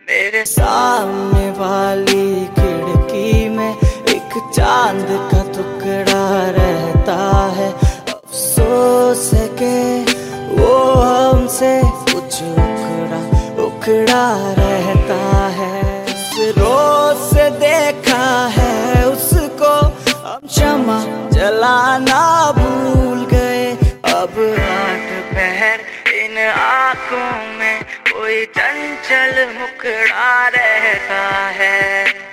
मेरे सामने वाली खिड़की में एक चांद का टुकड़ा रहता है। अफसोस है कि वो हमसे कुछ उखड़ा रहता है। इस रोज से देखा है उसको हम क्षमा जलाना भूल गए। अब रात पहर इन आंखों में कोई चंचल मुखड़ा रहता है।